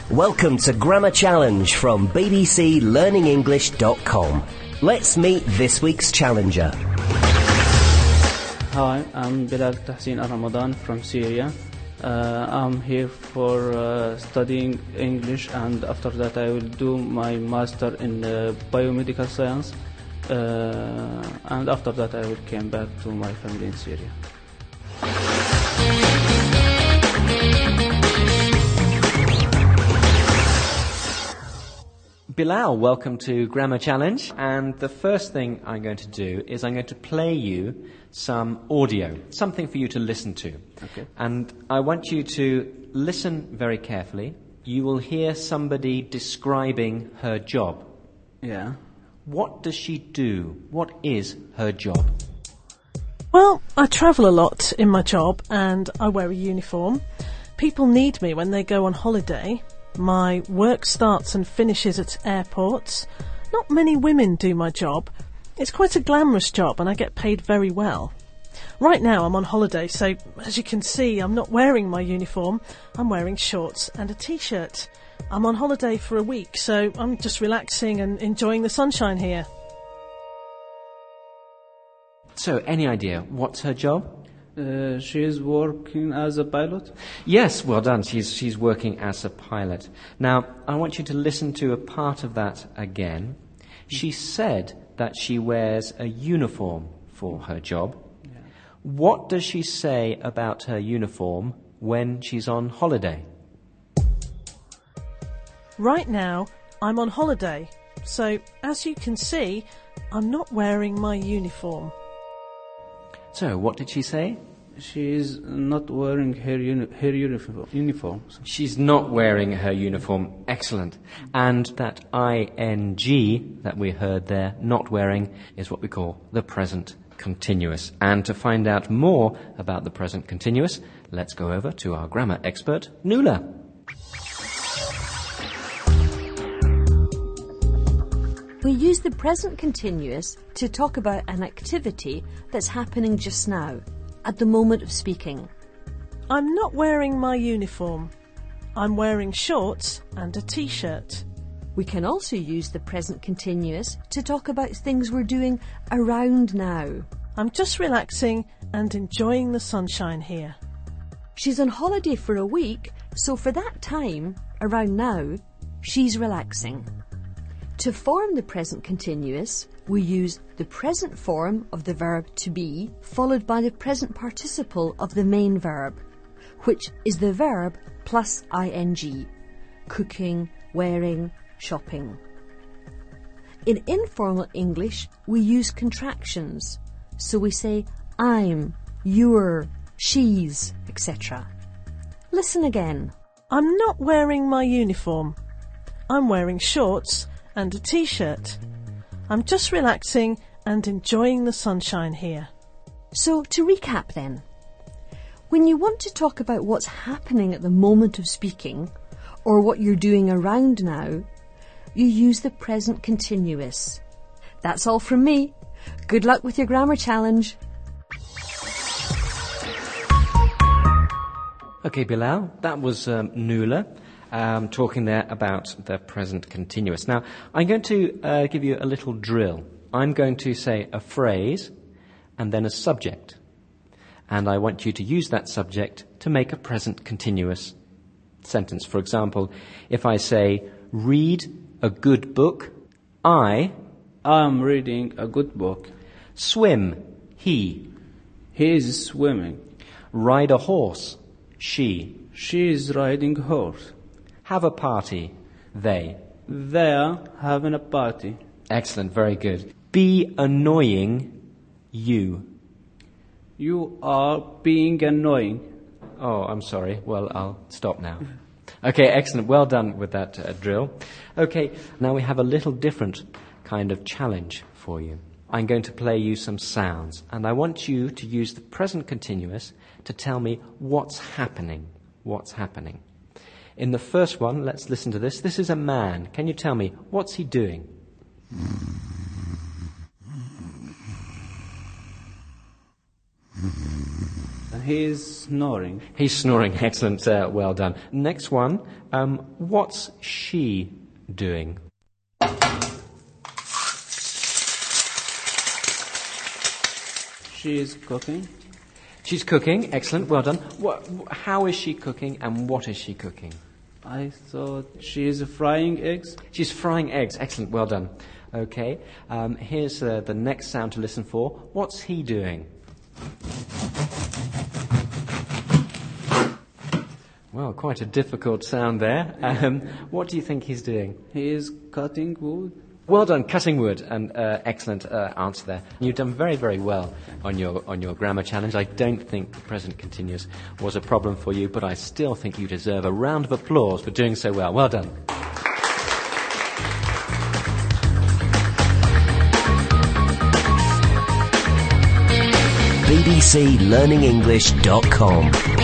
Welcome to Grammar Challenge from bbclearningenglish.com. Let's meet this week's challenger. Hi, I'm Bilal Tahsin Al-Ramadan from Syria. I'm here for studying English, and after that I will do my master in biomedical science, and after that I will come back to my family in Syria. Bilal, welcome to Grammar Challenge, and the first thing I'm going to do is I'm going to play you some audio, something for you to listen to. Okay. And I want you to listen very carefully. You will hear somebody describing her job. Yeah. What does she do? What is her job? Well, I travel a lot in my job and I wear a uniform. People need me when they go on holiday. My work starts and finishes at airports. Not many women do my job. It's quite a glamorous job and I get paid very well. Right now I'm on holiday, so as you can see, I'm not wearing my uniform. I'm wearing shorts and a t-shirt. I'm on holiday for a week, so I'm just relaxing and enjoying the sunshine here. So, any idea what's her job? She is working as a pilot. Yes, well done. She's working as a pilot. Now, I want you to listen to a part of that again. She said that she wears a uniform for her job. Yeah. What does she say about her uniform when she's on holiday? Right now, I'm on holiday, so as you can see, I'm not wearing my uniform. So, what did she say? She is not wearing her uniform. She's not wearing her uniform. Excellent. And that ing that we heard there, not wearing, is what we call the present continuous. And to find out more about the present continuous, let's go over to our grammar expert, Nuala. We use the present continuous to talk about an activity that's happening just now, at the moment of speaking. I'm not wearing my uniform. I'm wearing shorts and a t-shirt. We can also use the present continuous to talk about things we're doing around now. I'm just relaxing and enjoying the sunshine here. She's on holiday for a week, so for that time, around now, she's relaxing. To form the present continuous, we use the present form of the verb to be followed by the present participle of the main verb, which is the verb plus ing, cooking, wearing, shopping. In informal English, we use contractions, so we say I'm, you're, she's, etc. Listen again. I'm not wearing my uniform. I'm wearing shorts and a t-shirt. I'm just relaxing and enjoying the sunshine here. So, to recap then, when you want to talk about what's happening at the moment of speaking, or what you're doing around now, you use the present continuous. That's all from me. Good luck with your grammar challenge. Okay, Bilal, that was Nuala. Talking there about the present continuous. Now, I'm going to give you a little drill. I'm going to say a phrase and then a subject. And I want you to use that subject to make a present continuous sentence. For example, if I say, read a good book, I'm reading a good book. Swim, he is swimming. Ride a horse, she is riding a horse. Have a party, they are having a party. Excellent, very good. Be annoying, you are being annoying. Oh, I'm sorry. Well, I'll stop now. Okay, excellent. Well done with that drill. Okay, now we have a little different kind of challenge for you. I'm going to play you some sounds, and I want you to use the present continuous to tell me what's happening. What's happening? In the first one, let's listen to this. This is a man. Can you tell me, what's he doing? He's snoring. He's snoring. Excellent. Well done. Next one. What's she doing? She is cooking. She's cooking. Excellent. Well done. How is she cooking and what is she cooking? I thought she is frying eggs. She's frying eggs. Excellent. Well done. Okay. Here's the next sound to listen for. What's he doing? Well, quite a difficult sound there. What do you think he's doing? He is cutting wood. Well done, cutting wood, and excellent answer there. You've done very, very well on your grammar challenge. I don't think the present continuous was a problem for you, but I still think you deserve a round of applause for doing so well. Well done. bbclearningenglish.com